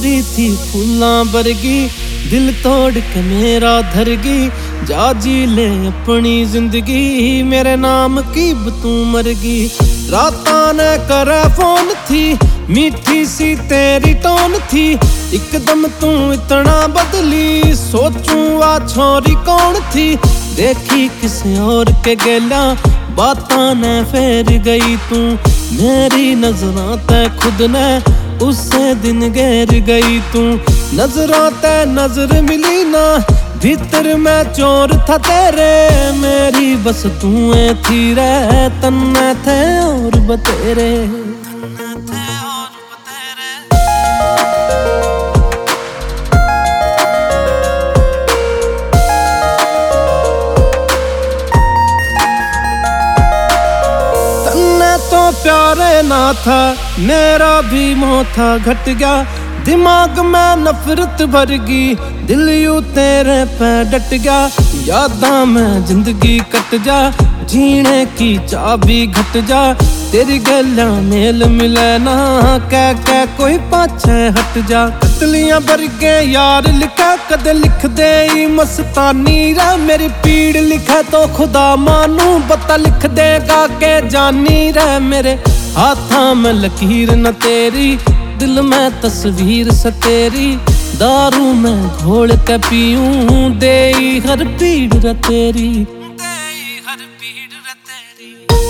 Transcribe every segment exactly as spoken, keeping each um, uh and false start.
गोरी थी फूलां वर्गी, दिल तोड़ के मेरा धरगी। जा जी ले अपनी जिंदगी, मेरे नाम की तू मरगी। रातां ने करे फोन थी, मीठी सी तेरी टोन थी। एकदम तू इतना बदली, सोचूं आ छोरी कौन थी। देखी किसी और के गेला, बातां ने फेर गई तू। मेरी नजरां ते खुद ने उससे दिन घेर गई तू। नजरों ते नजर मिली ना, भीतर मैं चोर था तेरे। मेरी बस तू थी रे, तन्ने थे और बतेरे। तो प्यारे ना था, मेरा भी मोह था घट गया। दिमाग में नफरत भर गई, दिल यूं तेरे पे डट गया। यादां में जिंदगी कट जा, जीने की चाबी घट जा। तेरी गल्ला मेल मिले ना, कह कह कोई पाछे हट जा। कतलियां बरगे यार लिखा, कदे लिख दे मस्तानी रे। मेरी पीड़ लिखे तो खुदा मानू, बता लिख देगा के जानी रे। मेरे हाथां में लकीर न तेरी, दिल में तस्वीर से तेरी। दारू में घोल के पीऊं, दे हर पीड़ रे तेरी, दे हर पीड़ रे तेरी।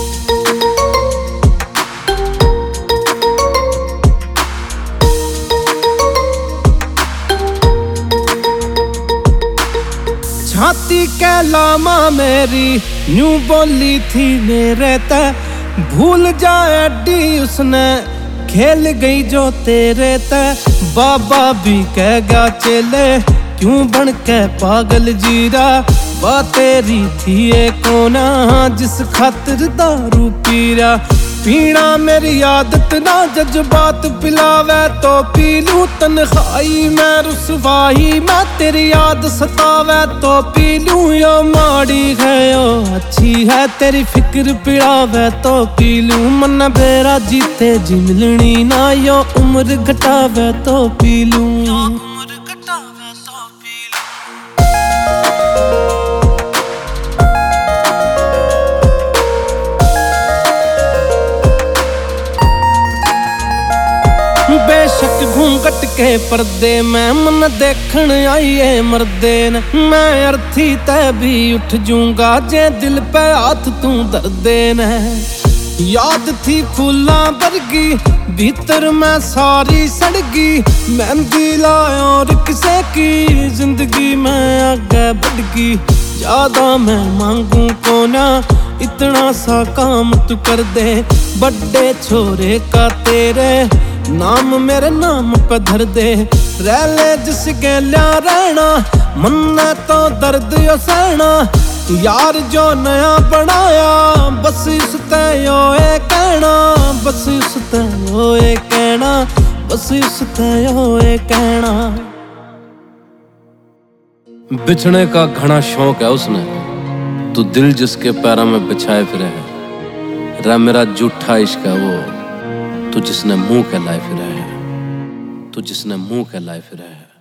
छाती के लामा मेरी न्यू बोली थी मेरे ते। भूल जाए डी उसने खेल गई जो तेरे ते। बाबा भी कह गया चेले, क्यों बन के पागल जीरा। बात तेरी थी ये कोना, जिस खातिर दारू पीरा। पीना मेरी आदत ना, जज्बात पिलावे तो पी लूं। तन्हाई में रुसवाई में, तेरी याद सतावे तो पी लूं। यो माड़ी है यो अच्छी है, तेरी फिक्र पिड़ावे तो पी लूं। मन बेरा जीते जी मिलनी ना, यो उम्र घटावे तो पी लूं। बेशक घूंघट के पर्दे में मन देखण आइए मर्दे न। मैं अर्थी तै भी उठ जूंगा, जे दिल पे हाथ तू दर्दे न। याद थी फूलां वर्गी, भीतर में सारी सड़गी। मेहंदी लाया और किसे की, जिंदगी में आगे बढ़ गई। ज्यादा मैं मांगू को ना, इतना सा काम तू कर दे। बड़े छोरे का तेरे नाम मेरे नाम पे धर दे। रह ले जिस गेल्या रहना, मन्ना तो दर्द यो सहना। यार जो नया बनाया, बस उसते यो ए कहना। बस उसते यो ए कहना, बस उसते यो ए कहना। बिछने का घना शौक है उसने, तू दिल जिसके पैरों में बिछाए फिरे है। रे मेरा झूठा इश्क है वो, तू जिसने मुंह के लाए फिरा है, तू जिसने मुंह के लाए फिरा है।